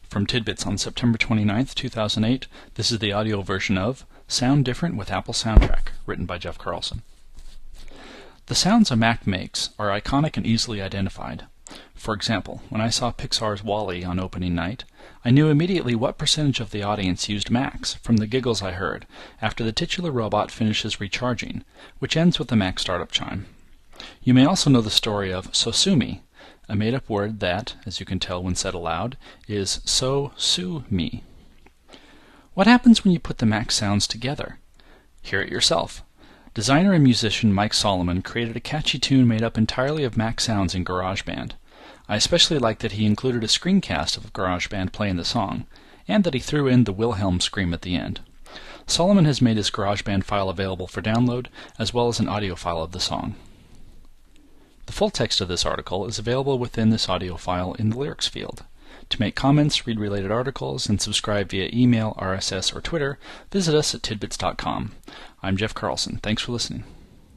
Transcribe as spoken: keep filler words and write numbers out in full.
From Tidbits on September twenty-ninth, two thousand eight, this is the audio version of Sound Different with Apple Soundtrack, written by Jeff Carlson. The sounds a Mac makes are iconic and easily identified. For example, when I saw Pixar's WALL-E on opening night, I knew immediately what percentage of the audience used Macs from the giggles I heard after the titular robot finishes recharging, which ends with the Mac startup chime. You may also know the story of Sosumi, a made-up word that, as you can tell when said aloud, is so-su-me. What happens when you put the Mac sounds together? Hear it yourself. Designer and musician Mike Solomon created a catchy tune made up entirely of Mac sounds in GarageBand. I especially like that he included a screencast of GarageBand playing the song, and that he threw in the Wilhelm scream at the end. Solomon has made his GarageBand file available for download, as well as an audio file of the song. The full text of this article is available within this audio file in the lyrics field. To make comments, read related articles, and subscribe via email, R S S, or Twitter, visit us at tidbits dot com. I'm Jeff Carlson. Thanks for listening.